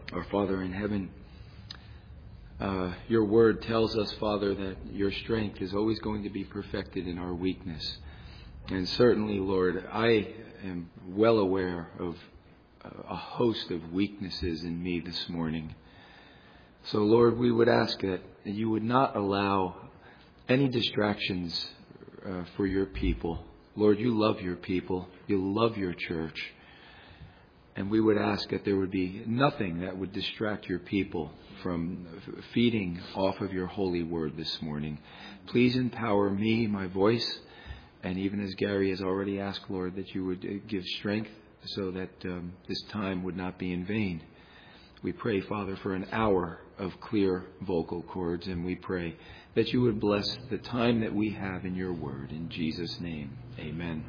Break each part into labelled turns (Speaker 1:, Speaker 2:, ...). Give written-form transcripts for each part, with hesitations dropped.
Speaker 1: Our Father in heaven, your word tells us, Father, that your strength is always going to be perfected in our weakness. And certainly, Lord, I am well aware of a host of weaknesses in me this morning. So, Lord, we would ask that you would not allow any distractions for your people. Lord, you love your people. You love your church. And we would ask that there would be nothing that would distract your people from feeding off of your holy word this morning. Please empower me, my voice, and even as Gary has already asked, Lord, that you would give strength so that this time would not be in vain. We pray, Father, for an hour of clear vocal cords, and we pray that you would bless the time that we have in your word. In Jesus' name, amen.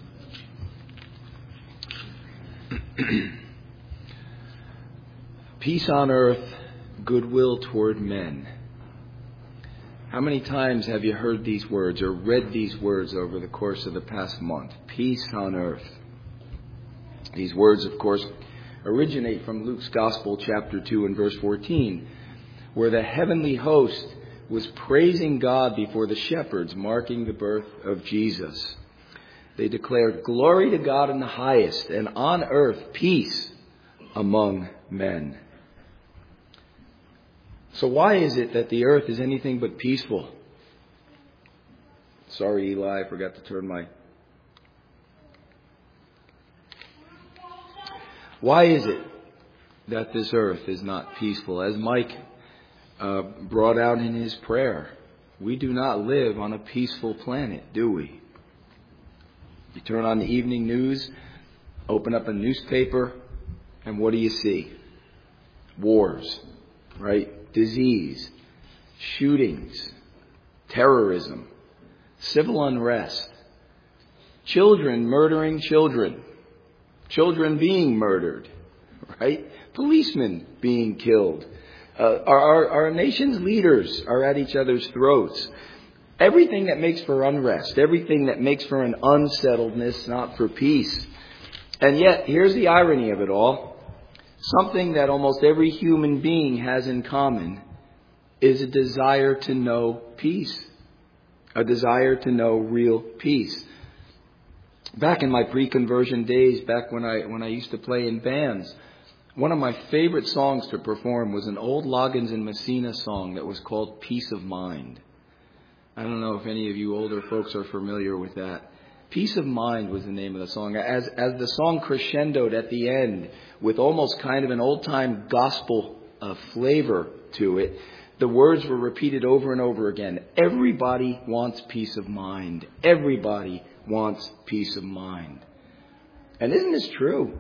Speaker 1: Peace on earth, goodwill toward men. How many times have you heard these words or read these words over the course of the past month? Peace on earth. These words, of course, originate from Luke's Gospel, chapter 2 and verse 14, where the heavenly host was praising God before the shepherds, marking the birth of Jesus. They declared, "Glory to God in the highest, and on earth peace among men." So why is it that the earth is anything but peaceful? Sorry, Eli, I forgot to turn my... Why is it that this earth is not peaceful? As Mike brought out in his prayer, we do not live on a peaceful planet, do we? You turn on the evening news, open up a newspaper, and what do you see? Wars, right? Disease, shootings, terrorism, civil unrest, children murdering children, children being murdered, right? Policemen being killed. Our nation's leaders are at each other's throats. Everything that makes for unrest, everything that makes for an unsettledness, not for peace. And yet, here's the irony of it all. Something that almost every human being has in common is a desire to know peace. A desire to know real peace. Back in my pre-conversion days, back when I used to play in bands, one of my favorite songs to perform was an old Loggins and Messina song that was called Peace of Mind. I don't know if any of you older folks are familiar with that. Peace of Mind was the name of the song. As the song crescendoed at the end with almost kind of an old-time gospel flavor to it, the words were repeated over and over again. Everybody wants peace of mind. Everybody wants peace of mind. And isn't this true?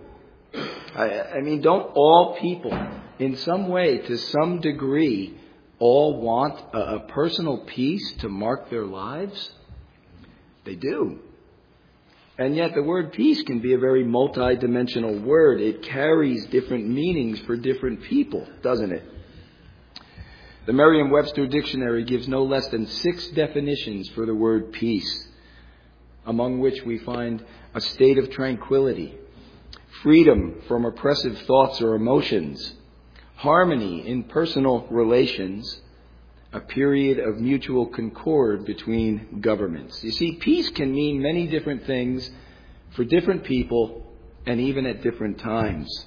Speaker 1: I mean, don't all people, in some way, to some degree, all want a personal peace to mark their lives? They do. And yet the word peace can be a very multidimensional word. It carries different meanings for different people, doesn't it? The Merriam-Webster Dictionary gives no less than 6 definitions for the word peace, among which we find a state of tranquility, freedom from oppressive thoughts or emotions, harmony in personal relations, a period of mutual concord between governments. You see, peace can mean many different things for different people and even at different times.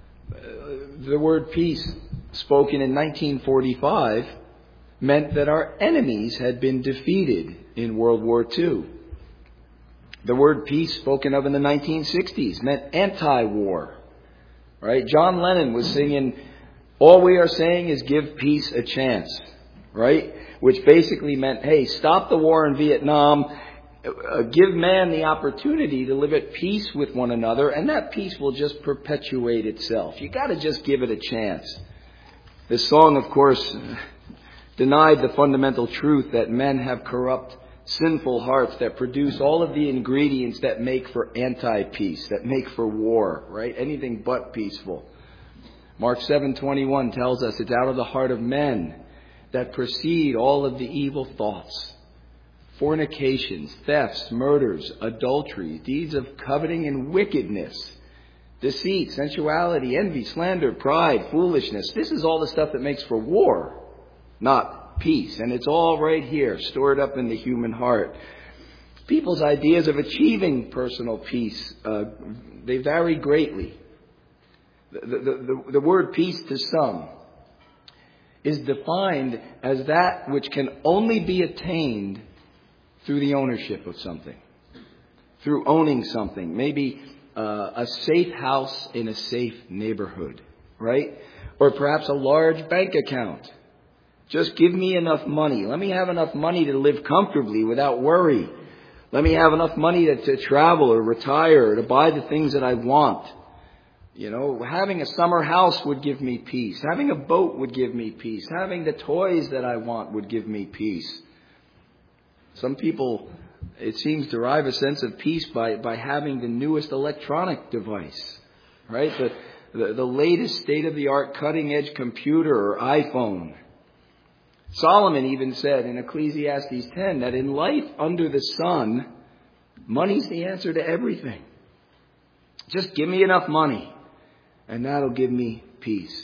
Speaker 1: The word peace, spoken in 1945, meant that our enemies had been defeated in World War II. The word peace, spoken of in the 1960s, meant anti-war. Right? John Lennon was singing, "All we are saying is give peace a chance." Right? Which basically meant, hey, stop the war in Vietnam, give man the opportunity to live at peace with one another, and that peace will just perpetuate itself. You got to just give it a chance. This song, of course, denied the fundamental truth that men have corrupt, sinful hearts that produce all of the ingredients that make for anti-peace, that make for war, right? Anything but peaceful. Mark 7:21 tells us it's out of the heart of men that proceed all of the evil thoughts, fornications, thefts, murders, adultery, deeds of coveting and wickedness. deceit, sensuality, envy, slander, pride, foolishness. This is all the stuff that makes for war, not peace. And it's all right here, stored up in the human heart. People's ideas of achieving personal peace, they vary greatly. The word peace to some is defined as that which can only be attained through the ownership of something, through owning something. Maybe a safe house in a safe neighborhood, right? Or perhaps a large bank account. Just give me enough money. Let me have enough money to live comfortably without worry. Let me have enough money to travel or retire or to buy the things that I want. You know, having a summer house would give me peace. Having a boat would give me peace. Having the toys that I want would give me peace. Some people, it seems, derive a sense of peace by having the newest electronic device, right? The latest state-of-the-art cutting-edge computer or iPhone. Solomon even said in Ecclesiastes 10 that in life under the sun, money's the answer to everything. Just give me enough money, and that'll give me peace.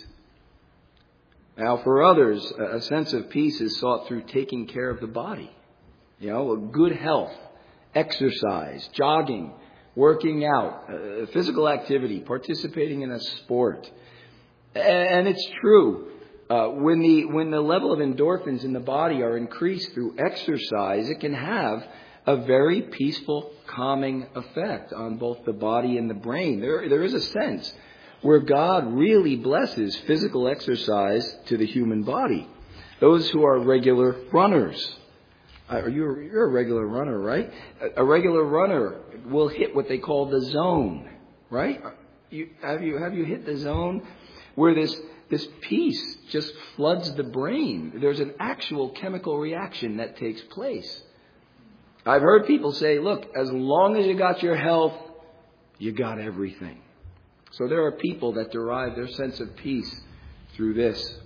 Speaker 1: Now, for others, a sense of peace is sought through taking care of the body. You know, good health, exercise, jogging, working out, physical activity, participating in a sport. And it's true. When the level of endorphins in the body are increased through exercise, it can have a very peaceful, calming effect on both the body and the brain. There is a sense where God really blesses physical exercise to the human body. Those who are regular runners. You're a regular runner, right? A regular runner will hit what they call the zone, right? Have you hit the zone where this peace just floods the brain? There's an actual chemical reaction that takes place. I've heard people say, look, as long as you got your health, you got everything. So there are people that derive their sense of peace through this.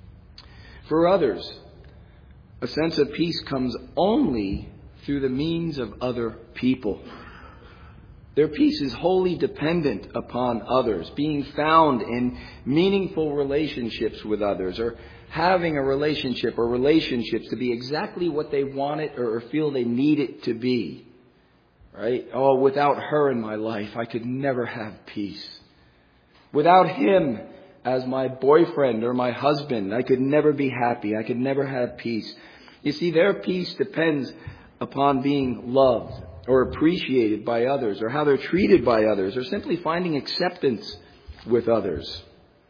Speaker 1: For others, a sense of peace comes only through the means of other people. Their peace is wholly dependent upon others, being found in meaningful relationships with others, or having a relationship or relationships to be exactly what they want it or feel they need it to be. Right? Oh, without her in my life, I could never have peace. Without him as my boyfriend or my husband, I could never be happy. I could never have peace. You see, their peace depends upon being loved or appreciated by others, or how they're treated by others, or simply finding acceptance with others.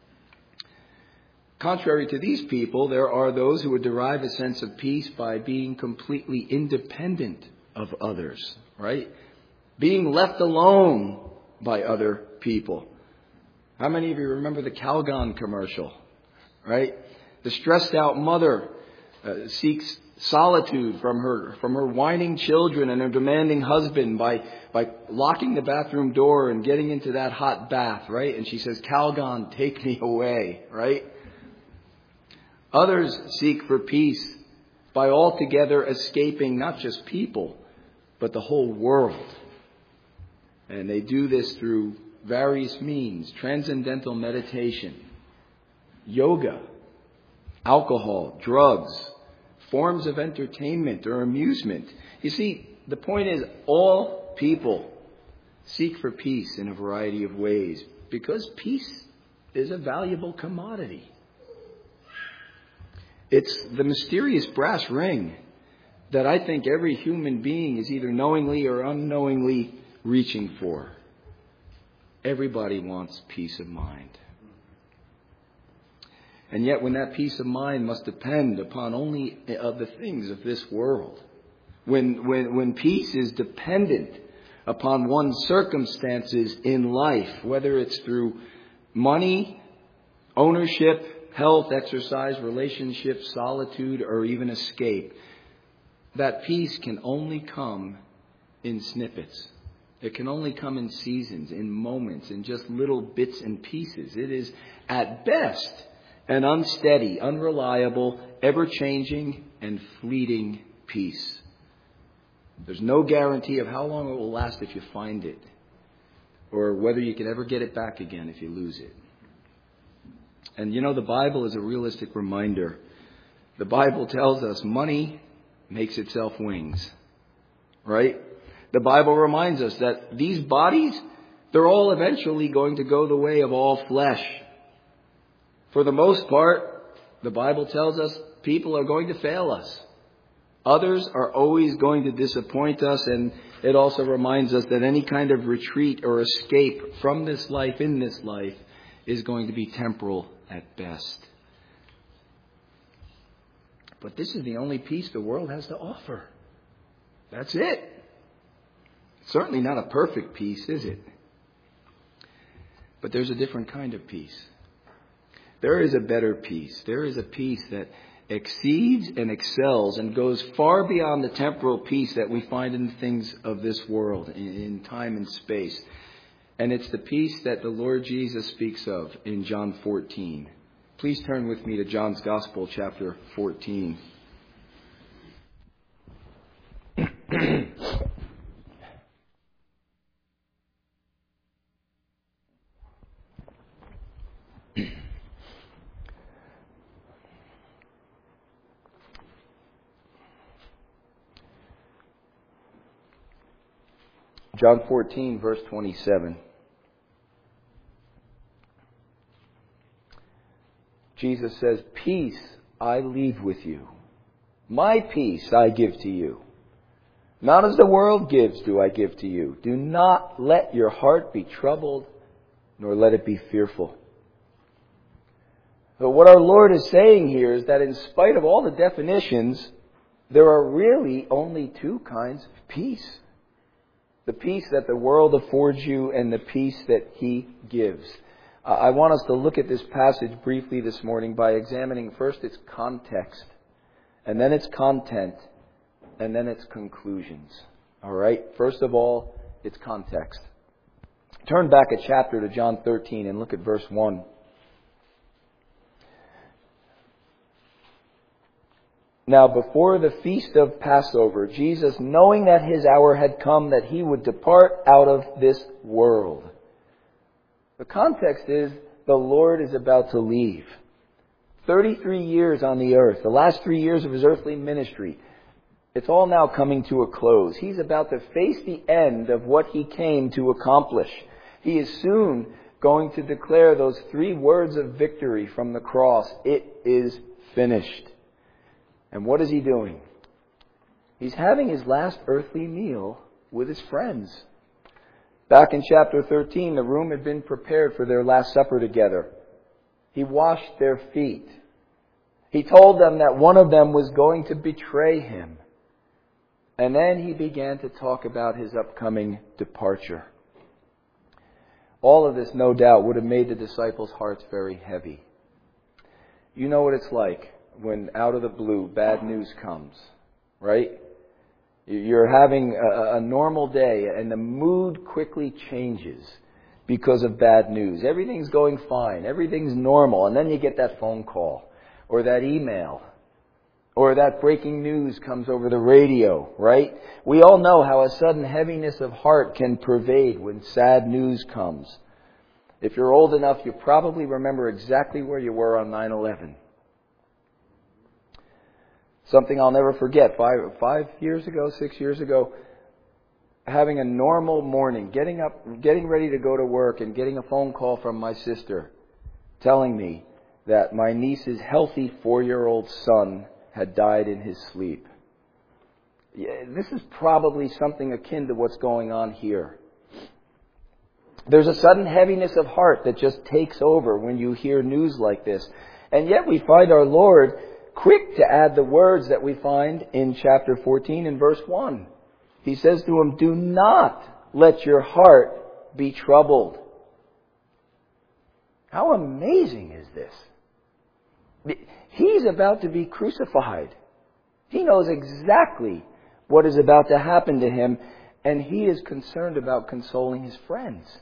Speaker 1: Contrary to these people, there are those who would derive a sense of peace by being completely independent of others, right? Being left alone by other people. How many of you remember the Calgon commercial, right? The stressed out mother seeks solitude from her whining children and her demanding husband by locking the bathroom door and getting into that hot bath, right? And she says, Calgon, take me away, right? Others seek for peace by altogether escaping not just people, but the whole world. And they do this through various means: transcendental meditation, yoga, alcohol, drugs, forms of entertainment or amusement. You see, the point is all people seek for peace in a variety of ways because peace is a valuable commodity. It's the mysterious brass ring that I think every human being is either knowingly or unknowingly reaching for. Everybody wants peace of mind. And yet when that peace of mind must depend upon only of the things of this world, when peace is dependent upon one's circumstances in life, whether it's through money, ownership, health, exercise, relationships, solitude, or even escape, that peace can only come in snippets. It can only come in seasons, in moments, in just little bits and pieces. It is at best an unsteady, unreliable, ever-changing, and fleeting peace. There's no guarantee of how long it will last if you find it. or whether you can ever get it back again if you lose it. And you know, the Bible is a realistic reminder. The Bible tells us money makes itself wings, right? The Bible reminds us that these bodies, they're all eventually going to go the way of all flesh. For the most part, the Bible tells us people are going to fail us. Others are always going to disappoint us, and it also reminds us that any kind of retreat or escape from this life, in this life, is going to be temporal at best. But this is the only peace the world has to offer. That's it. Certainly not a perfect peace, is it? But there's a different kind of peace. There is a better peace. There is a peace that exceeds and excels and goes far beyond the temporal peace that we find in the things of this world, in time and space. And it's the peace that the Lord Jesus speaks of in John 14. Please turn with me to John's Gospel, chapter 14. John 14, verse 27. Jesus says, "Peace I leave with you. My peace I give to you. Not as the world gives do I give to you. Do not let your heart be troubled, nor let it be fearful." So what our Lord is saying here is that in spite of all the definitions, there are really only two kinds of peace. The peace that the world affords you and the peace that He gives. I want us to look at this passage briefly this morning by examining first its context, and then its content, and then its conclusions. All right? First of all, its context. Turn back a chapter to John 13 and look at verse 1. Now, before the feast of Passover, Jesus, knowing that His hour had come that He would depart out of this world. The context is the Lord is about to leave. 33 years on the earth, the last 3 years of His earthly ministry. It's all now coming to a close. He's about to face the end of what He came to accomplish. He is soon going to declare those 3 words of victory from the cross. It is finished. And what is He doing? He's having His last earthly meal with His friends. Back in chapter 13, the room had been prepared for their Last Supper together. He washed their feet. He told them that one of them was going to betray Him. And then He began to talk about His upcoming departure. All of this, no doubt, would have made the disciples' hearts very heavy. You know what it's like when out of the blue bad news comes, right? You're having a normal day and the mood quickly changes because of bad news. Everything's going fine. Everything's normal. And then you get that phone call or that email or that breaking news comes over the radio, right? We all know how a sudden heaviness of heart can pervade when sad news comes. If you're old enough, you probably remember exactly where you were on 9/11. Something I'll never forget, 5 years ago, 6 years ago, having a normal morning, getting up, getting ready to go to work and getting a phone call from my sister telling me that my niece's healthy 4-year-old son had died in his sleep. This is probably something akin to what's going on here. There's a sudden heaviness of heart that just takes over when you hear news like this. And yet we find our Lord quick to add the words that we find in chapter 14 and verse 1. He says to him, "Do not let your heart be troubled." How amazing is this? He's about to be crucified. He knows exactly what is about to happen to Him, and He is concerned about consoling His friends.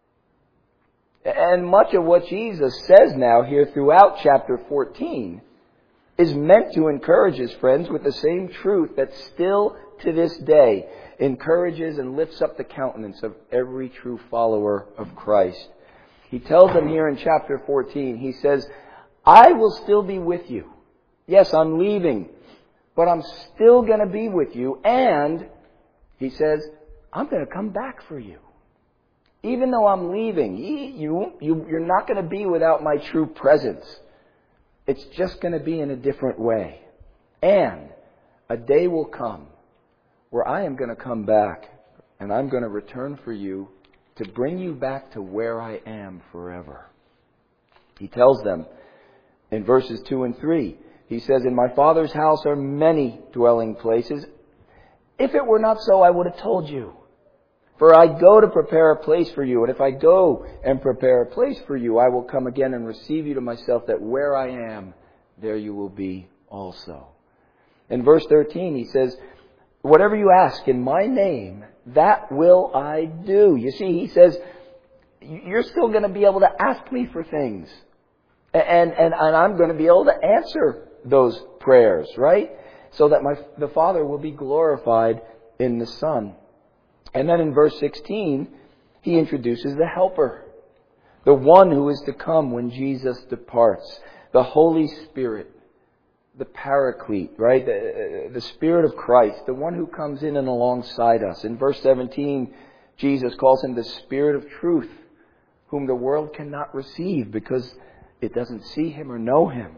Speaker 1: And much of what Jesus says now here throughout chapter 14 is meant to encourage His friends with the same truth that still to this day encourages and lifts up the countenance of every true follower of Christ. He tells them here in chapter 14, he says, I will still be with you. Yes, I'm leaving, but I'm still going to be with you. And he says, I'm going to come back for you. Even though I'm leaving, you're not going to be without my true presence. It's just going to be in a different way. And a day will come where I am going to come back and I'm going to return for you to bring you back to where I am forever. He tells them in verses 2 and 3, he says, in my Father's house are many dwelling places. If it were not so, I would have told you. For I go to prepare a place for you. And if I go and prepare a place for you, I will come again and receive you to myself, that where I am, there you will be also. In verse 13, he says, whatever you ask in my name, that will I do. You see, he says, you're still going to be able to ask me for things. And I'm going to be able to answer those prayers, right? So that the Father will be glorified in the Son. And then in verse 16, he introduces the Helper. The one who is to come when Jesus departs. The Holy Spirit. The Paraclete, right? The Spirit of Christ. The one who comes in and alongside us. In verse 17, Jesus calls him the Spirit of truth, whom the world cannot receive because it doesn't see him or know him.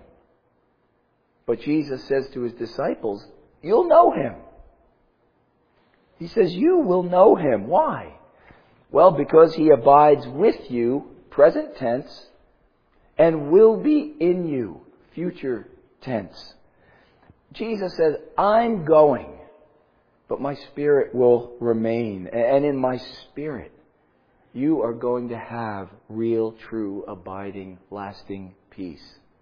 Speaker 1: But Jesus says to his disciples, you'll know him. He says, you will know him. Why? Well, because he abides with you, present tense, and will be in you, future tense. Jesus says, I'm going, but my Spirit will remain. And in my Spirit, you are going to have real, true, abiding, lasting peace.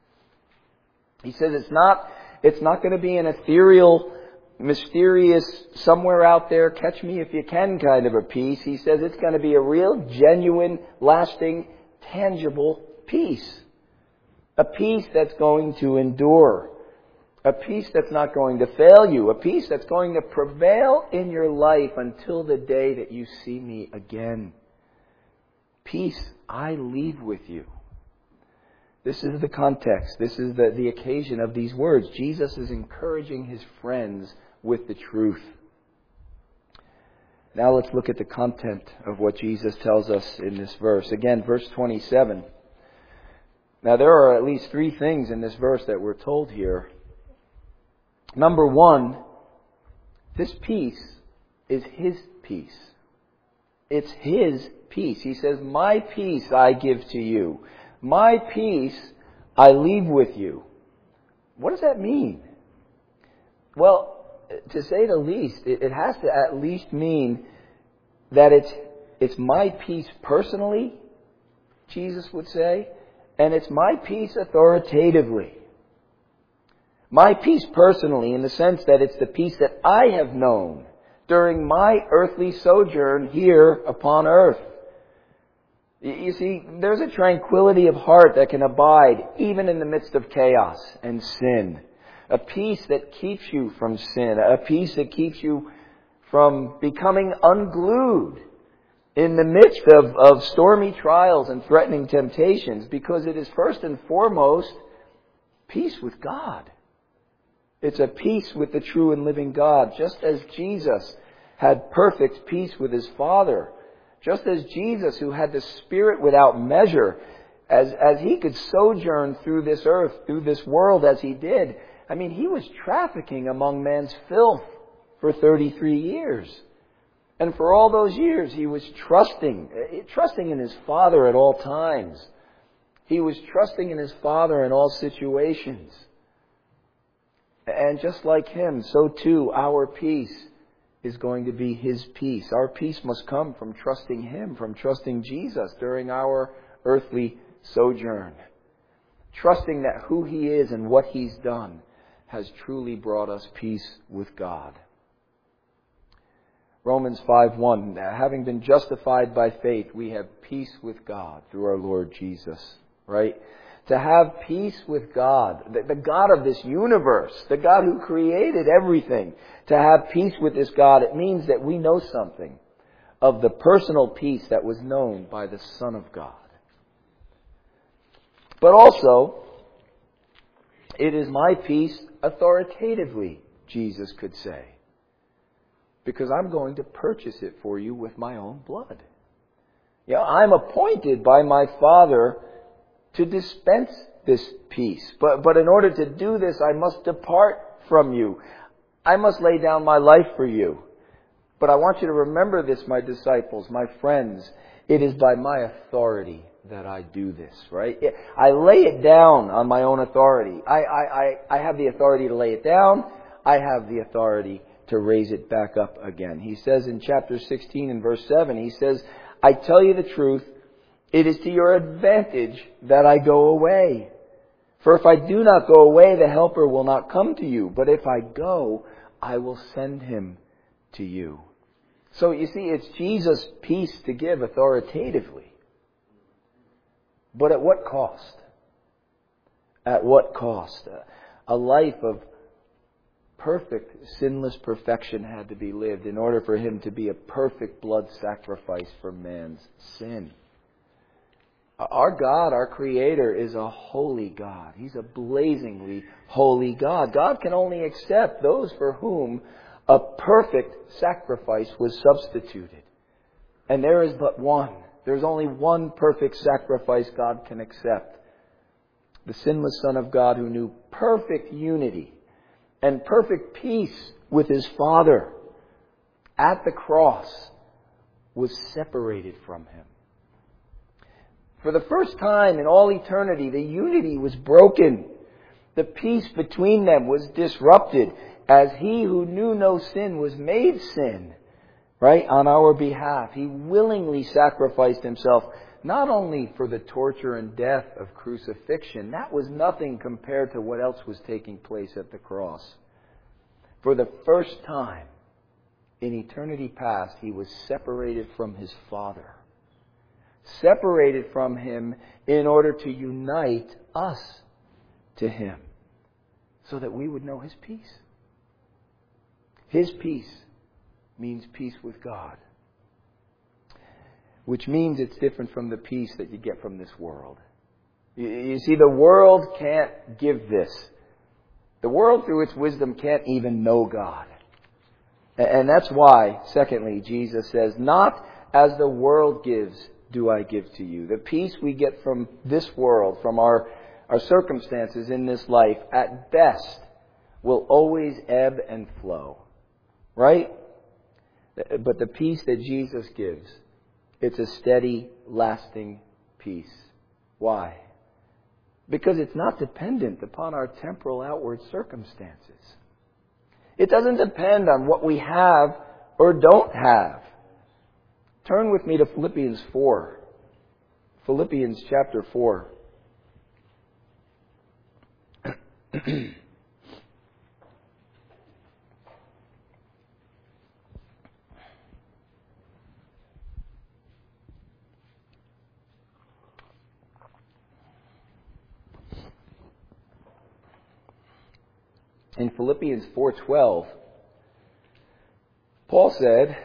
Speaker 1: He says it's not going to be an ethereal, mysterious, somewhere out there, catch me if you can kind of a peace. He says it's going to be a real, genuine, lasting, tangible peace. A peace that's going to endure. A peace that's not going to fail you. A peace that's going to prevail in your life until the day that you see me again. Peace I leave with you. This is the context. This is the occasion of these words. Jesus is encouraging his friends with the truth. Now let's look at the content of what Jesus tells us in this verse. Again, verse 27. Now there are at least 3 things in this verse that we're told here. Number 1, this peace is his peace. It's his peace. He says, my peace I give to you. My peace I leave with you. What does that mean? Well, to say the least, it has to at least mean that it's my peace personally, Jesus would say, and it's my peace authoritatively. My peace personally in the sense that it's the peace that I have known during my earthly sojourn here upon earth. You see, there's a tranquility of heart that can abide even in the midst of chaos and sin. A peace that keeps you from sin. A peace that keeps you from becoming unglued in the midst of stormy trials and threatening temptations, because it is first and foremost peace with God. It's a peace with the true and living God, just as Jesus had perfect peace with his Father. Just as Jesus, who had the Spirit without measure, as he could sojourn through this earth, through this world as he did. I mean, he was trafficking among man's filth for 33 years. And for all those years, he was trusting in his Father at all times. He was trusting in his Father in all situations. And just like him, so too our peace is going to be his peace. Our peace must come from trusting him, from trusting Jesus during our earthly sojourn. Trusting that who he is and what he's done has truly brought us peace with God. Romans 5:1, having been justified by faith, we have peace with God through our Lord Jesus. Right? to have peace with God, the God of this universe, the God who created everything, to have peace with this God, it means that we know something of the personal peace that was known by the Son of God. But also, it is my peace authoritatively, Jesus could say, because I'm going to purchase it for you with my own blood. You know, I'm appointed by my Father to dispense this peace. But in order to do this, I must depart from you. I must lay down my life for you. But I want you to remember this, my disciples, my friends. It is by my authority that I do this, right? I lay it down on my own authority. I have the authority to lay it down. I have the authority to raise it back up again. He says in chapter 16 and verse 7, he says, I tell you the truth, it is to your advantage that I go away. For if I do not go away, the Helper will not come to you. But if I go, I will send him to you. So you see, it's Jesus' peace to give authoritatively. But at what cost? At what cost? A life of perfect, sinless perfection had to be lived in order for him to be a perfect blood sacrifice for man's sin. Our God, our Creator, is a holy God. He's a blazingly holy God. God can only accept those for whom a perfect sacrifice was substituted. And there is but one. There's only one perfect sacrifice God can accept. The sinless Son of God who knew perfect unity and perfect peace with His Father at the cross was separated from Him. For the first time in all eternity, the unity was broken. The peace between them was disrupted as He who knew no sin was made sin, right, on our behalf. He willingly sacrificed Himself, not only for the torture and death of crucifixion. That was nothing compared to what else was taking place at the cross. For the first time in eternity past, He was separated from His Father. Separated from Him in order to unite us to Him, so that we would know His peace. His peace means peace with God, which means it's different from the peace that you get from this world. You see, the world can't give this. The world, through its wisdom, can't even know God. And that's why, secondly, Jesus says, not as the world gives do I give to you. The peace we get from this world, from our circumstances in this life, at best, will always ebb and flow. Right? But the peace that Jesus gives, it's a steady, lasting peace. Why? Because it's not dependent upon our temporal outward circumstances. It doesn't depend on what we have or don't have. Turn with me to Philippians 4. Philippians chapter 4. In Philippians 4:12, Paul said,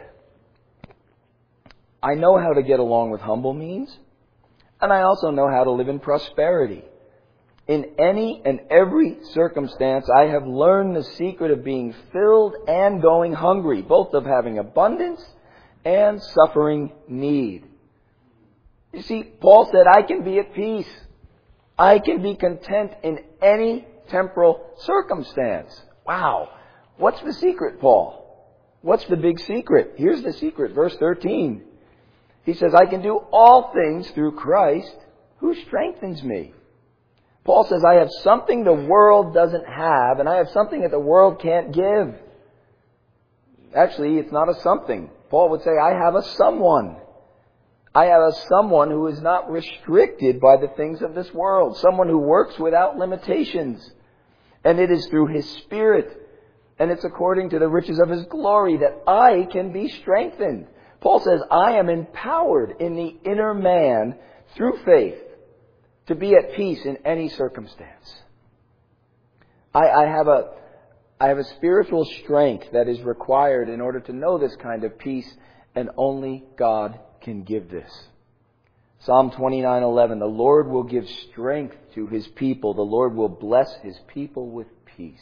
Speaker 1: I know how to get along with humble means, and I also know how to live in prosperity. In any and every circumstance, I have learned the secret of being filled and going hungry, both of having abundance and suffering need. You see, Paul said, I can be at peace. I can be content in any temporal circumstance. Wow. What's the secret, Paul? What's the big secret? Here's the secret, verse 13. He says, I can do all things through Christ who strengthens me. Paul says, I have something the world doesn't have, and I have something that the world can't give. Actually, it's not a something. Paul would say, I have a someone. I have a someone who is not restricted by the things of this world. Someone who works without limitations. And it is through His Spirit, and it's according to the riches of His glory, that I can be strengthened. Paul says, I am empowered in the inner man through faith to be at peace in any circumstance. I have a spiritual strength that is required in order to know this kind of peace, and only God can give this. Psalm 29:11, the Lord will give strength to His people. The Lord will bless His people with peace.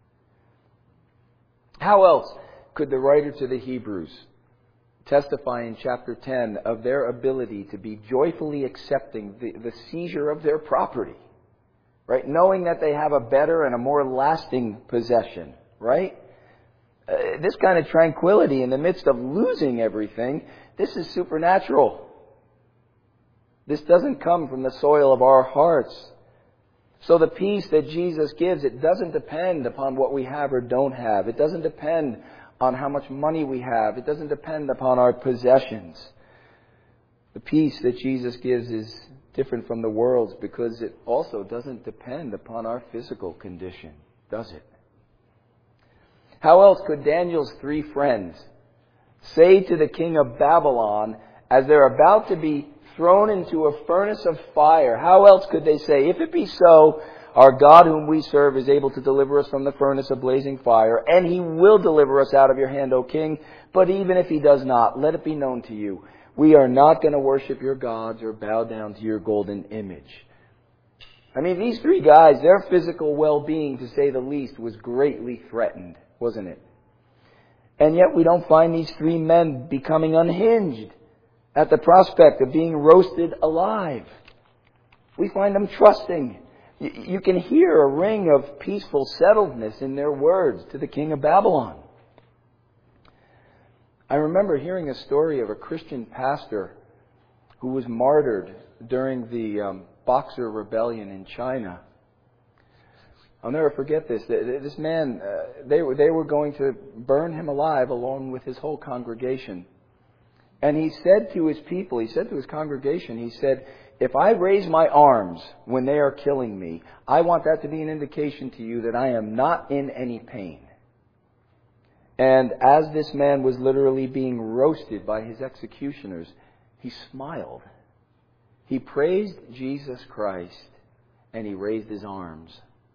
Speaker 1: How else could the writer to the Hebrews testify in chapter 10 of their ability to be joyfully accepting the seizure of their property? Right? Knowing that they have a better and a more lasting possession. Right? This kind of tranquility in the midst of losing everything, this is supernatural. This doesn't come from the soil of our hearts. So the peace that Jesus gives, it doesn't depend upon what we have or don't have. It doesn't depend on how much money we have. It doesn't depend upon our possessions. The peace that Jesus gives is different from the world's because it also doesn't depend upon our physical condition, does it? How else could Daniel's 3 friends say to the king of Babylon, as they're about to be thrown into a furnace of fire, how else could they say, if it be so, our God whom we serve is able to deliver us from the furnace of blazing fire, and He will deliver us out of your hand, O king. But even if He does not, let it be known to you, we are not going to worship your gods or bow down to your golden image. I mean, these 3 guys, their physical well-being, to say the least, was greatly threatened, wasn't it? And yet we don't find these 3 men becoming unhinged at the prospect of being roasted alive. We find them trusting. You can hear a ring of peaceful settledness in their words to the king of Babylon. I remember hearing a story of a Christian pastor who was martyred during the Boxer Rebellion in China. I'll never forget this. This man, they were going to burn him alive along with his whole congregation. And he said to his people, he said to his congregation, he said, if I raise my arms when they are killing me, I want that to be an indication to you that I am not in any pain. And as this man was literally being roasted by his executioners, he smiled. He praised Jesus Christ and he raised his arms.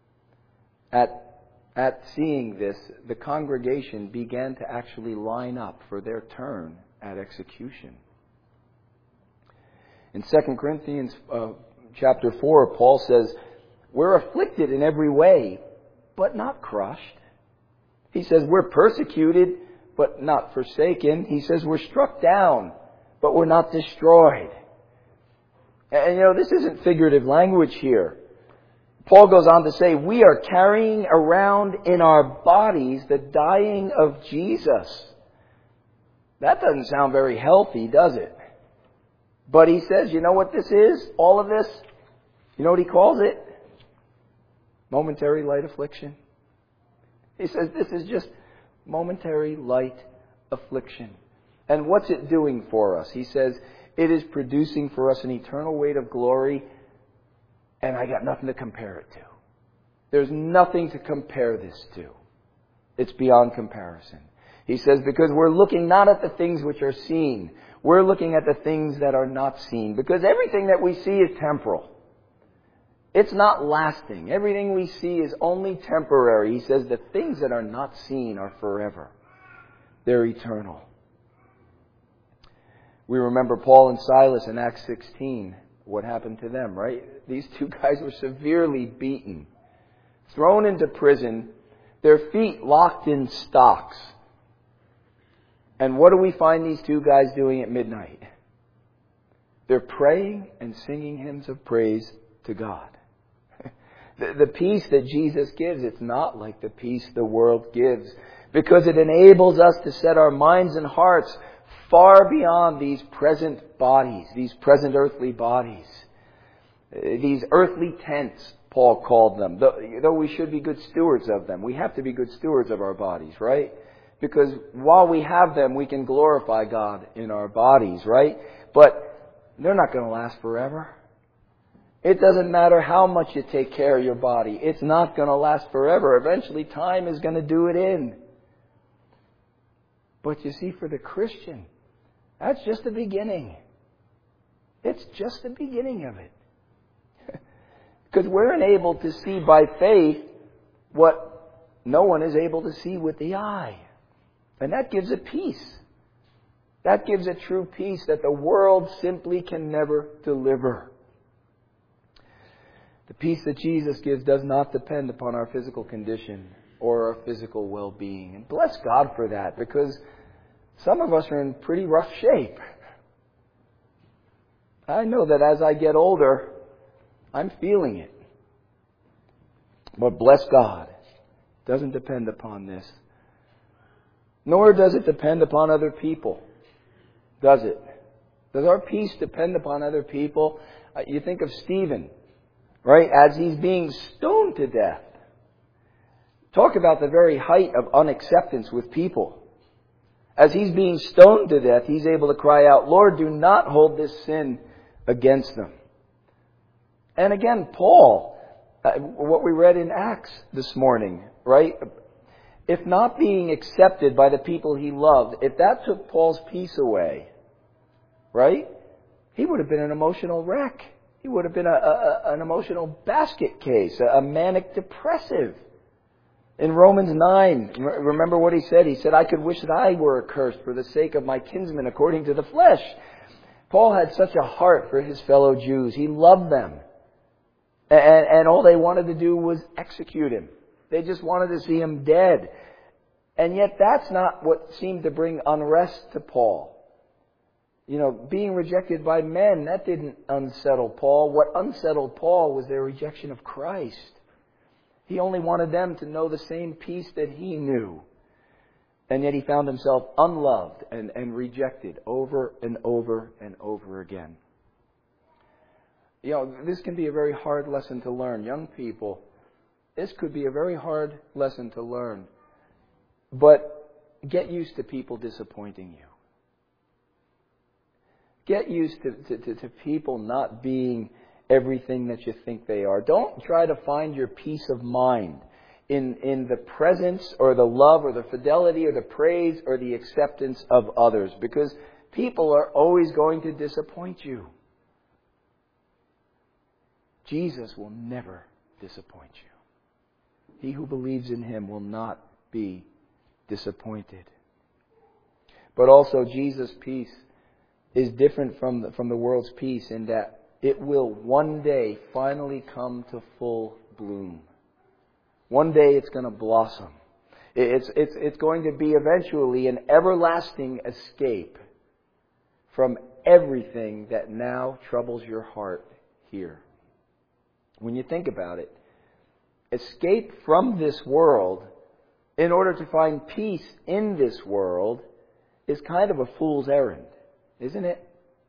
Speaker 1: At seeing this, the congregation began to actually line up for their turn at execution. In 2 Corinthians chapter 4, Paul says, we're afflicted in every way, but not crushed. He says we're persecuted, but not forsaken. He says we're struck down, but we're not destroyed. And this isn't figurative language here. Paul goes on to say, we are carrying around in our bodies the dying of Jesus. That doesn't sound very healthy, does it? But he says, you know what this is? All of this? You know what he calls it? Momentary light affliction. He says this is just momentary light affliction. And what's it doing for us? He says it is producing for us an eternal weight of glory, and I got nothing to compare it to. There's nothing to compare this to. It's beyond comparison. He says, because we're looking not at the things which are seen. We're looking at the things that are not seen. Because everything that we see is temporal. It's not lasting. Everything we see is only temporary. He says the things that are not seen are forever. They're eternal. We remember Paul and Silas in Acts 16. What happened to them, right? These 2 guys were severely beaten. Thrown into prison. Their feet locked in stocks. And what do we find these 2 guys doing at midnight? They're praying and singing hymns of praise to God. The peace that Jesus gives, it's not like the peace the world gives, because it enables us to set our minds and hearts far beyond these present bodies, these present earthly bodies. These earthly tents, Paul called them. Though we should be good stewards of them. We have to be good stewards of our bodies, right? Because while we have them, we can glorify God in our bodies, right? But they're not going to last forever. It doesn't matter how much you take care of your body. It's not going to last forever. Eventually, time is going to do it in. But you see, for the Christian, that's just the beginning. It's just the beginning of it. Because we're enabled to see by faith what no one is able to see with the eye. And that gives a peace. That gives a true peace that the world simply can never deliver. The peace that Jesus gives does not depend upon our physical condition or our physical well-being. And bless God for that, because some of us are in pretty rough shape. I know that as I get older, I'm feeling it. But bless God, it doesn't depend upon this. Nor does it depend upon other people. Does it? Does our peace depend upon other people? You think of Stephen, right? As he's being stoned to death. Talk about the very height of unacceptance with people. As he's being stoned to death, he's able to cry out, Lord, do not hold this sin against them. And again, Paul, what we read in Acts this morning, right? If not being accepted by the people he loved, if that took Paul's peace away, right? He would have been an emotional wreck. He would have been an emotional basket case, a manic depressive. In Romans 9, remember what he said? He said, I could wish that I were accursed for the sake of my kinsmen according to the flesh. Paul had such a heart for his fellow Jews. He loved them. And all they wanted to do was execute him. They just wanted to see him dead. And yet that's not what seemed to bring unrest to Paul. You know, being rejected by men, that didn't unsettle Paul. What unsettled Paul was their rejection of Christ. He only wanted them to know the same peace that he knew. And yet he found himself unloved and rejected over and over and over again. You know, this can be a very hard lesson to learn. Young people, this could be a very hard lesson to learn. But get used to people disappointing you. Get used to people not being everything that you think they are. Don't try to find your peace of mind in the presence or the love or the fidelity or the praise or the acceptance of others, because people are always going to disappoint you. Jesus will never disappoint you. He who believes in Him will not be disappointed. But also Jesus' peace is different from the world's peace in that it will one day finally come to full bloom. One day it's going to blossom. It's going to be eventually an everlasting escape from everything that now troubles your heart here. When you think about it, escape from this world in order to find peace in this world is kind of a fool's errand, isn't it?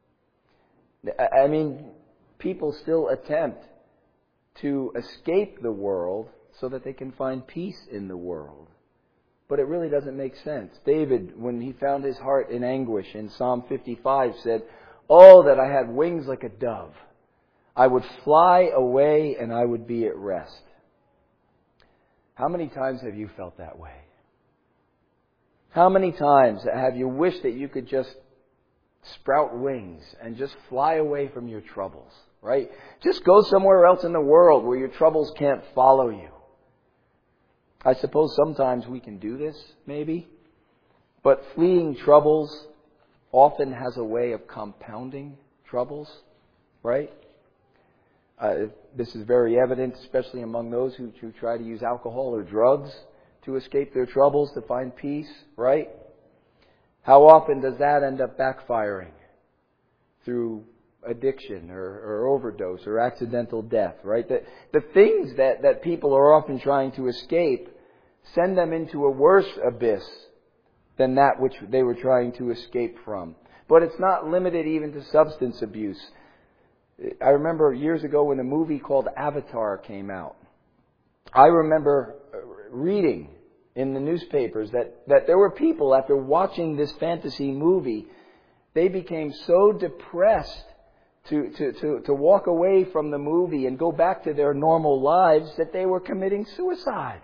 Speaker 1: I mean, people still attempt to escape the world so that they can find peace in the world. But it really doesn't make sense. David, when he found his heart in anguish in Psalm 55, said, "Oh, that I had wings like a dove. I would fly away and I would be at rest." How many times have you felt that way? How many times have you wished that you could just sprout wings and just fly away from your troubles, right? Just go somewhere else in the world where your troubles can't follow you. I suppose sometimes we can do this, maybe. But fleeing troubles often has a way of compounding troubles, right? This is very evident, especially among those who try to use alcohol or drugs to escape their troubles, to find peace, right? How often does that end up backfiring through addiction or overdose or accidental death, right? The things that people are often trying to escape send them into a worse abyss than that which they were trying to escape from. But it's not limited even to substance abuse. I remember years ago when a movie called Avatar came out. I remember reading in the newspapers that there were people, after watching this fantasy movie, they became so depressed to walk away from the movie and go back to their normal lives that they were committing suicide.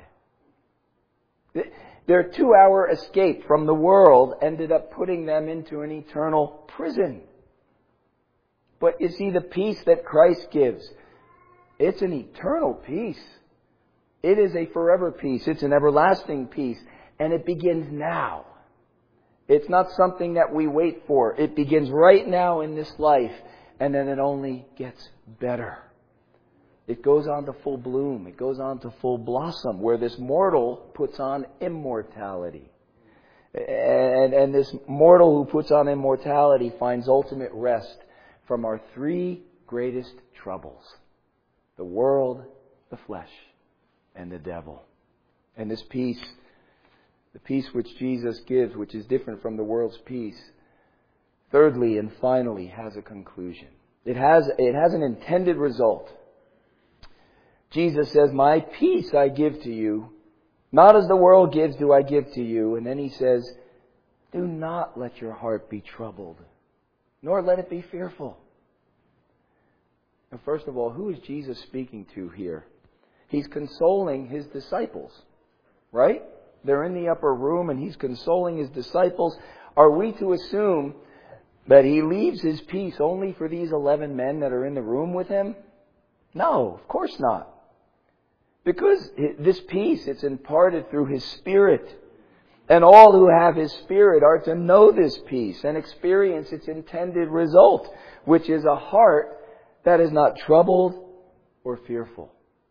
Speaker 1: Their 2-hour escape from the world ended up putting them into an eternal prison. But you see, the peace that Christ gives It's an eternal peace. It is a forever peace. It's an everlasting peace. And it begins now. It's not something that we wait for. It begins right now in this life. And then it only gets better. It goes on to full bloom. It goes on to full blossom, where this mortal puts on immortality. And this mortal who puts on immortality finds ultimate rest from our three greatest troubles: the world, the flesh, and the devil. And this peace, the peace which Jesus gives, which is different from the world's peace, thirdly and finally has a conclusion. It has an intended result. Jesus says, "My peace I give to you. Not as the world gives do I give to you." And then He says, "Do not let your heart be troubled, nor let it be fearful." And first of all, who is Jesus speaking to here? He's consoling His disciples, right? They're in the upper room and He's consoling His disciples. Are we to assume that He leaves His peace only for these 11 men that are in the room with Him? No, of course not. Because this peace, it's imparted through His Spirit. And all who have His Spirit are to know this peace and experience its intended result, which is a heart that is not troubled or fearful.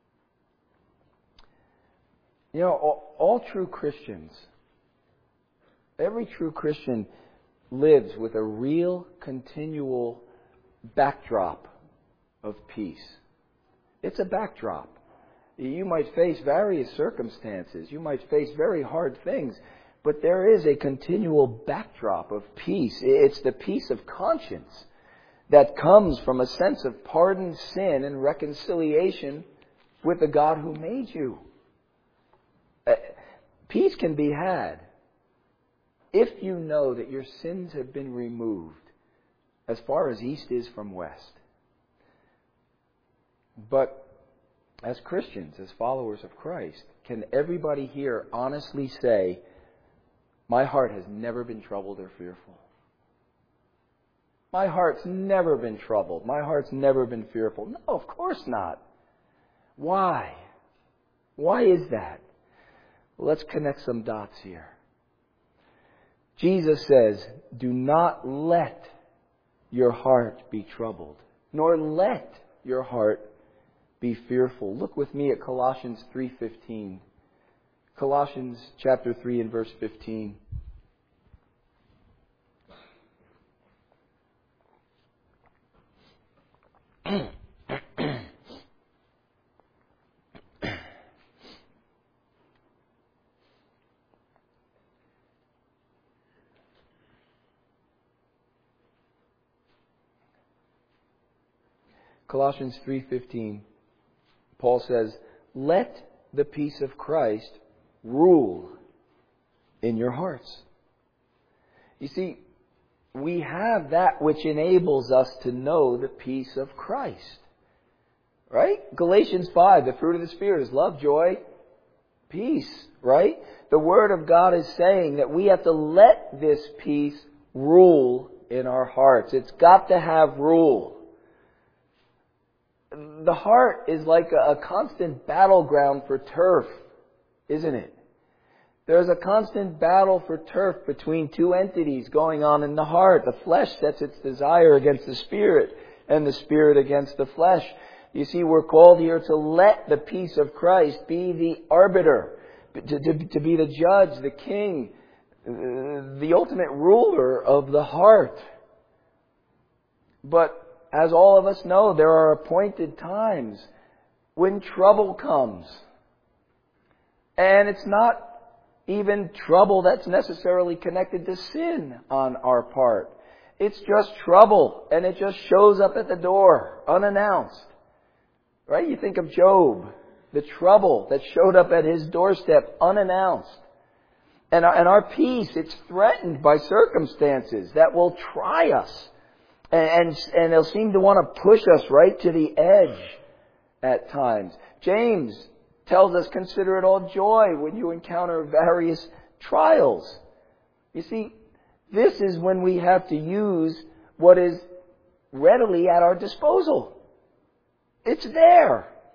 Speaker 1: You know, all true Christians, every true Christian lives with a real, continual backdrop of peace. It's a backdrop. You might face various circumstances. You might face very hard things. But there is a continual backdrop of peace. It's the peace of conscience that comes from a sense of pardoned sin and reconciliation with the God who made you. Peace can be had if you know that your sins have been removed as far as east is from west. But as Christians, as followers of Christ, can everybody here honestly say, "My heart has never been troubled or fearful"? My heart's never been troubled. My heart's never been fearful. No, of course not. Why? Why is that? Well, let's connect some dots here. Jesus says, "Do not let your heart be troubled, nor let your heart be fearful." Look with me at Colossians 3:15. Colossians chapter 3 and verse 15. Colossians 3:15. Paul says, "Let the peace of Christ rule in your hearts." You see, we have that which enables us to know the peace of Christ. Right? Galatians 5, the fruit of the Spirit is love, joy, peace. Right? The Word of God is saying that we have to let this peace rule in our hearts. It's got to have rule. The heart is like a constant battleground for turf, isn't it? There's a constant battle for turf between two entities going on in the heart. The flesh sets its desire against the Spirit, and the Spirit against the flesh. You see, we're called here to let the peace of Christ be the arbiter, to be the judge, the king, the ultimate ruler of the heart. But as all of us know, there are appointed times when trouble comes. And it's not even trouble that's necessarily connected to sin on our part. It's just trouble, and it just shows up at the door, unannounced. Right? You think of Job, the trouble that showed up at his doorstep, unannounced. And our peace, it's threatened by circumstances that will try us. And they'll seem to want to push us right to the edge at times. James tells us, "Consider it all joy when you encounter various trials." You see, this is when we have to use what is readily at our disposal. It's there.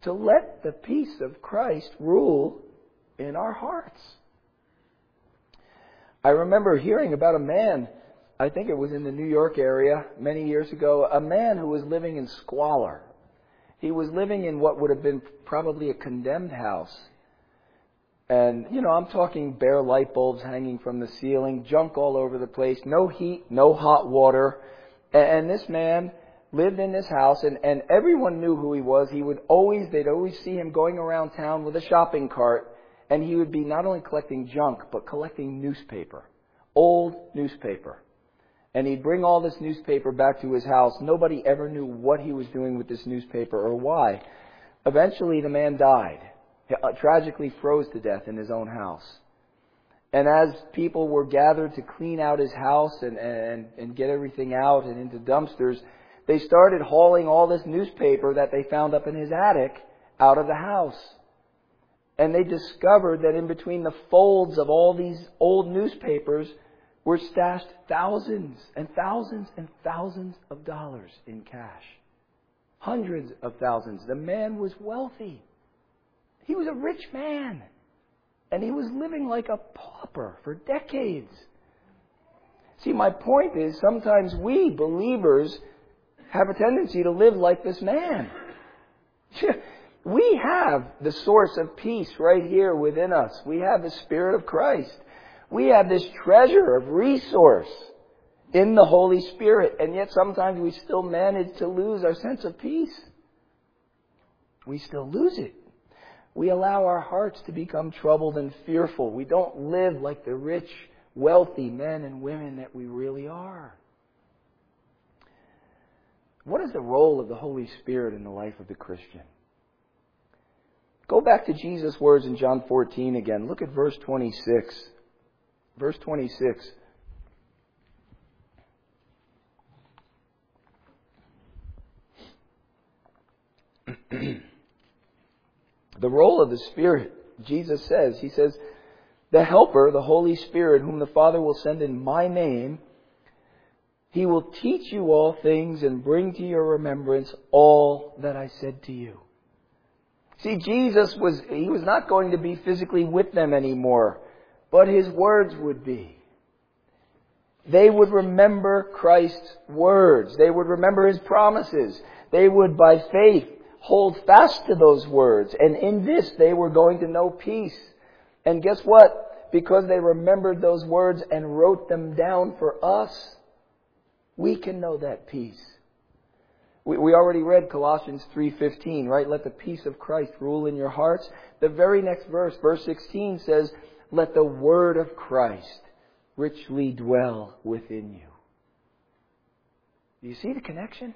Speaker 1: to let the peace of Christ rule in our hearts. I remember hearing about a man, I think it was in the New York area many years ago, a man who was living in squalor. He was living in what would have been probably a condemned house. And, I'm talking bare light bulbs hanging from the ceiling, junk all over the place, no heat, no hot water. And this man lived in this house, and everyone knew who he was. They'd always see him going around town with a shopping cart, and he would be not only collecting junk, but collecting newspaper, old newspaper. And he'd bring all this newspaper back to his house. Nobody ever knew what he was doing with this newspaper or why. Eventually, the man died. He tragically froze to death in his own house. And as people were gathered to clean out his house and get everything out and into dumpsters, they started hauling all this newspaper that they found up in his attic out of the house. And they discovered that in between the folds of all these old newspapers were stashed thousands and thousands and thousands of dollars in cash. Hundreds of thousands. The man was wealthy. He was a rich man. And he was living like a pauper for decades. See, my point is, sometimes we, believers, have a tendency to live like this man. We have the source of peace right here within us. We have the Spirit of Christ. We have this treasure of resource in the Holy Spirit. And yet sometimes we still manage to lose our sense of peace. We still lose it. We allow our hearts to become troubled and fearful. We don't live like the rich, wealthy men and women that we really are. What is the role of the Holy Spirit in the life of the Christian? Go back to Jesus' words in John 14 again. Look at verse 26. Verse 26. The role of the Spirit, Jesus says, He says, the Helper, the Holy Spirit, whom the Father will send in my name, He will teach you all things and bring to your remembrance all that I said to you. See, Jesus was not going to be physically with them anymore, but His words would be. They would remember Christ's words. They would remember His promises. They would, by faith, hold fast to those words. And in this, they were going to know peace. And guess what? Because they remembered those words and wrote them down for us, we can know that peace. We already read Colossians 3:15, right? Let the peace of Christ rule in your hearts. The very next verse, verse 16, says, let the word of Christ richly dwell within you. Do you see the connection?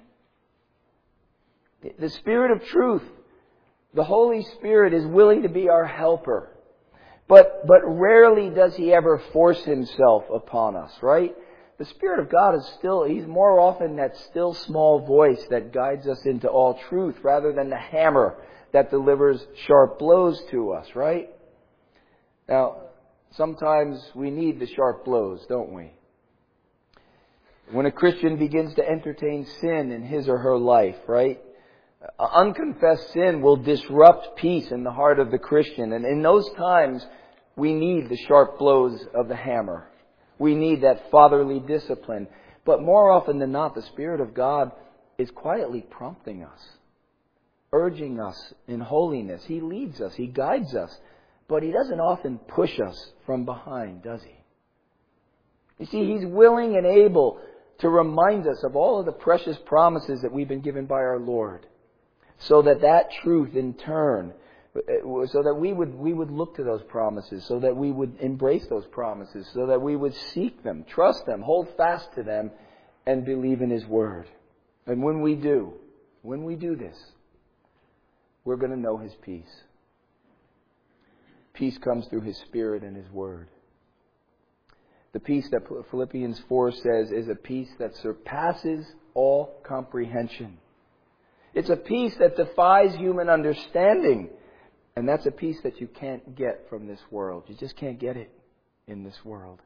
Speaker 1: The Spirit of truth, the Holy Spirit, is willing to be our helper. But rarely does He ever force Himself upon us, right? The Spirit of God is He's more often that still small voice that guides us into all truth rather than the hammer that delivers sharp blows to us, right? Now, sometimes we need the sharp blows, don't we? When a Christian begins to entertain sin in his or her life, right? Unconfessed sin will disrupt peace in the heart of the Christian. And in those times, we need the sharp blows of the hammer. We need that fatherly discipline. But more often than not, the Spirit of God is quietly prompting us, urging us in holiness. He leads us. He guides us. But He doesn't often push us from behind, does He? You see, He's willing and able to remind us of all of the precious promises that we've been given by our Lord. So that truth in turn, so that we would look to those promises, so that we would embrace those promises, so that we would seek them, trust them, hold fast to them, and believe in His Word. And when we do this, we're going to know His peace. Peace comes through His Spirit and His Word. The peace that Philippians 4 says is a peace that surpasses all comprehension. It's a peace that defies human understanding. And that's a peace that you can't get from this world. You just can't get it in this world.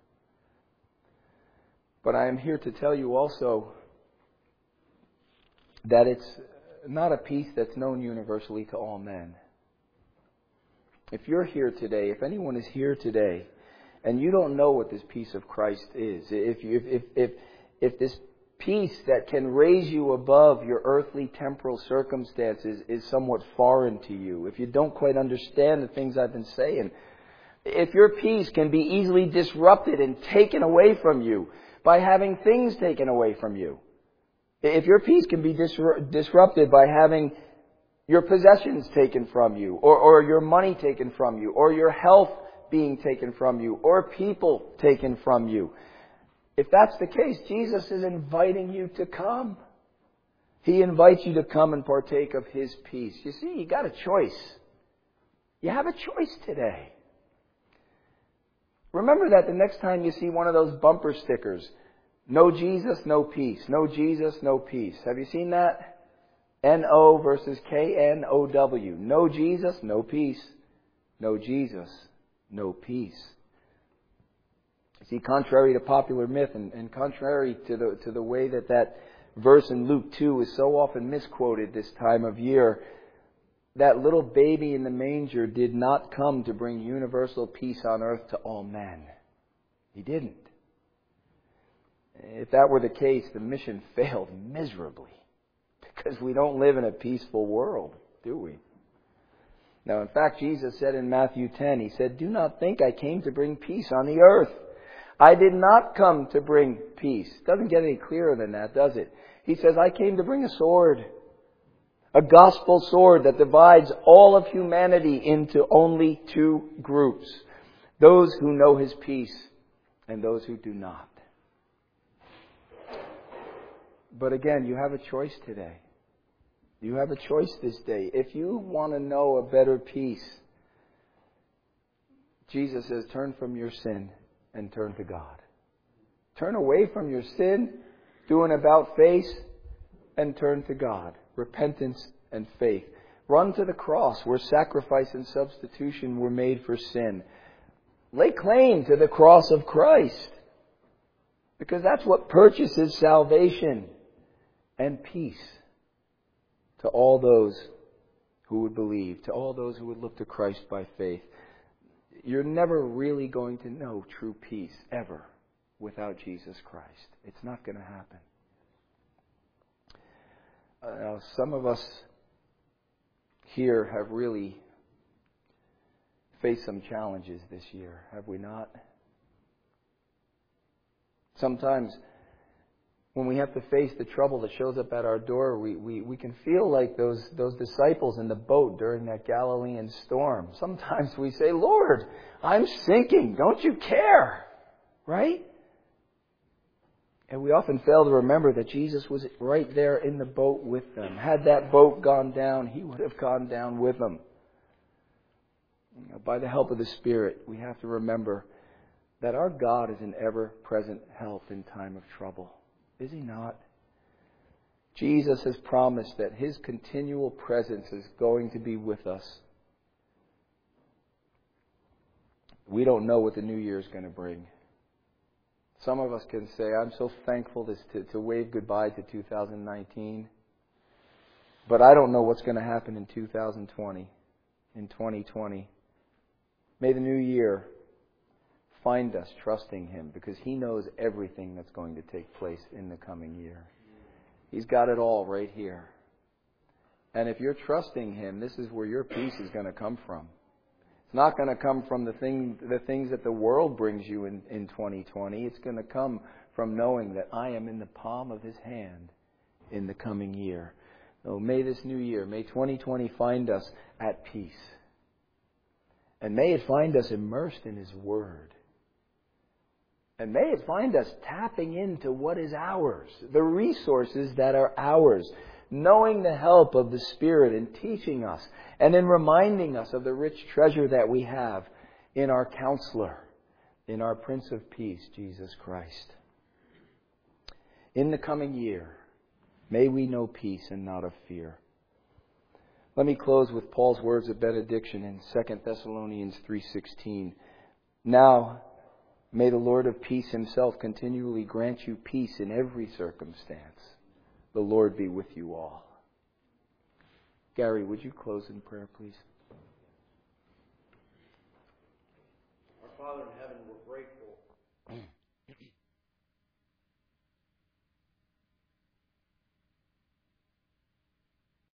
Speaker 1: But I am here to tell you also that it's not a peace that's known universally to all men. If you're here today, if anyone is here today, and you don't know what this peace of Christ is, if this peace that can raise you above your earthly temporal circumstances is somewhat foreign to you, if you don't quite understand the things I've been saying, if your peace can be easily disrupted and taken away from you by having things taken away from you, if your peace can be disrupted by having your possessions taken from you, or your money taken from you, or your health being taken from you, or people taken from you, if that's the case, Jesus is inviting you to come. He invites you to come and partake of His peace. You see, you got a choice. You have a choice today. Remember that the next time you see one of those bumper stickers, no Jesus, no peace. No Jesus, no peace. Have you seen that? N-O versus K-N-O-W. No Jesus, no peace. No Jesus, no peace. See, contrary to popular myth and contrary to the way that verse in Luke 2 is so often misquoted this time of year, that little baby in the manger did not come to bring universal peace on earth to all men. He didn't. If that were the case, the mission failed miserably, because we don't live in a peaceful world, do we? Now, in fact, Jesus said in Matthew 10, He said, "Do not think I came to bring peace on the earth. I did not come to bring peace." Doesn't get any clearer than that, does it? He says, "I came to bring a sword. A gospel sword that divides all of humanity into only two groups. Those who know His peace and those who do not." But again, you have a choice today. You have a choice this day. If you want to know a better peace, Jesus says, turn from your sin and turn to God. Turn away from your sin, do an about face, and turn to God. Repentance and faith. Run to the cross where sacrifice and substitution were made for sin. Lay claim to the cross of Christ, because that's what purchases salvation and peace to all those who would believe, to all those who would look to Christ by faith. You're never really going to know true peace, ever, without Jesus Christ. It's not going to happen. Now, some of us here have really faced some challenges this year, have we not? Sometimes when we have to face the trouble that shows up at our door, we can feel like those disciples in the boat during that Galilean storm. Sometimes we say, "Lord, I'm sinking. Don't you care?" Right? And we often fail to remember that Jesus was right there in the boat with them. Had that boat gone down, He would have gone down with them. By the help of the Spirit, we have to remember that our God is an ever-present help in time of trouble. Is He not? Jesus has promised that His continual presence is going to be with us. We don't know what the new year is going to bring. Some of us can say, "I'm so thankful to wave goodbye to 2019. But I don't know what's going to happen in 2020, in 2020. May the new year find us trusting Him, because He knows everything that's going to take place in the coming year. He's got it all right here. And if you're trusting Him, this is where your peace is going to come from. It's not going to come from the things that the world brings you in 2020. It's going to come from knowing that I am in the palm of His hand in the coming year. Oh, may this new year, may 2020 find us at peace. And may it find us immersed in His Word. And may it find us tapping into what is ours, the resources that are ours, knowing the help of the Spirit in teaching us and in reminding us of the rich treasure that we have in our Counselor, in our Prince of Peace, Jesus Christ. In the coming year, may we know peace and not of fear. Let me close with Paul's words of benediction in 2 Thessalonians 3:16. Now, may the Lord of peace Himself continually grant you peace in every circumstance. The Lord be with you all. Gary, would you close in prayer, please?
Speaker 2: Our Father in heaven,